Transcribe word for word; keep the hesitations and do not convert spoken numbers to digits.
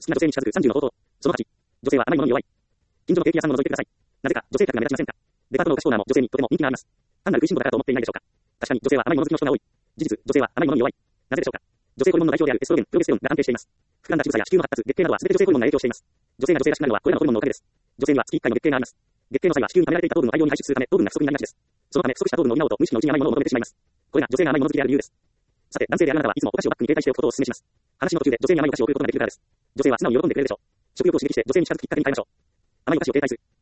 きな女性に近づくさんじゅうの方法。そのはち、女性は甘いものに弱い。近所のケーキ屋さんを覗いてください。なぜか女性客が目立ちませんか。デパートのお菓子コーナーも女性にとても人気があります。単なる食いしん坊だからと思っていないでしょうか。確かに女性は甘いもの好きの人が多い。事実、女性は甘いものに弱い。なぜでしょうか。女性ホルモンの代表であるエストロゲン、プロゲステロンが安定しています。膨らんだ乳房や子宮の発達、月経などは全て女性ホルモンが影響しています。女性が女性らしくなるのはこれらのホルモンのおかげです。女性には月いっかいの月経があります。月経の際は子宮に溜められていた糖分を大量に排出するため糖分が不足になりがちです。そのため不足した糖分を補おうと無意識のうちに甘いものを求めてしまいます。これが女性が甘いもの好きである理由です。さて、男性であるあなたはいつもお菓子をバッグに携帯しておくことをお勧めします。話の途中で女性に甘いお菓子を送ることができるからです。女性は素直に喜んでくれるでしょう。食欲を刺激して女性に近づくきっかけに変えましょう。甘いお菓子を携帯する。